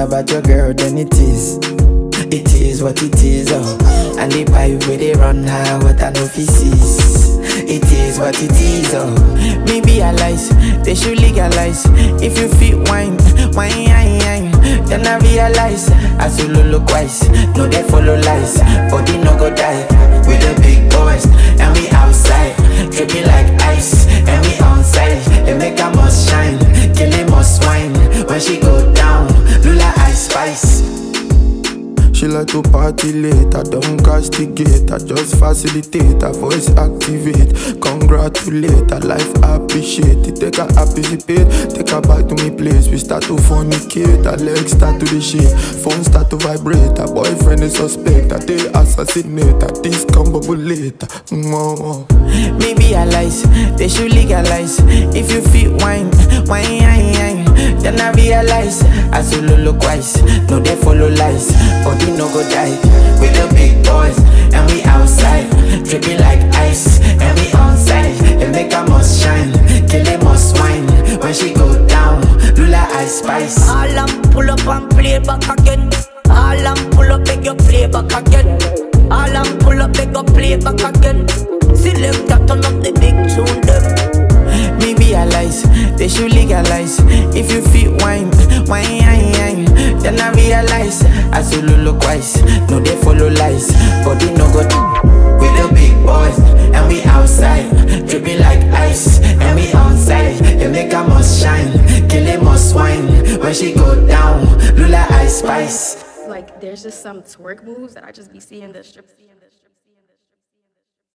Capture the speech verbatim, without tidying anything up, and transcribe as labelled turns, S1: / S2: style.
S1: about your girl, then it is. It is what it is, oh. And the pipe where they run high, what I know fi cease. It is what it is, oh. Maybe I lies, they should legalize. If you feel wine, wine, wine, wine. Then I realize, as you look wise, no they follow lies. Body no go die, with the big boys, and we outside, dripping like ice, and we onside. They make a must shine, kill him must wine. When she go down, Lula ice spice.
S2: She like to party late, I don't castigate, I just facilitate, her voice activate. Congratulate, her life appreciate it. Take her participate, take her back to me place. We start to fornicate, her legs start to the shake, phone start to vibrate. Her boyfriend is suspect, I they assassinate, I discombobulate. Mm-hmm.
S1: Maybe I lies, they should legalize. If you feel wine, wine, wine, wine. Then I realize, as you look wise, no they follow lies. Body no go die, with the big boys, and we outside, dripping like ice, and we onside. They make a must shine, kill him must wine. When she go down, Lula ice spice.
S3: All I'm pull up and play back again. All I'm pull up, beg you play back again. All I'm pull up, beg you play back again. Select that turn up the big tune them.
S1: Maybe I lies, they should legalize. If you feel wine, wine, wine, wine. Then I realize, as you look wise, no they follow lies. Body no go with the big boys, and we outside, dripping like ice, and we onside. They make a must shine, kill him must wine. When she go down, Lula ice spice.
S4: Like there's just some twerk moves that I just be seeing the strip.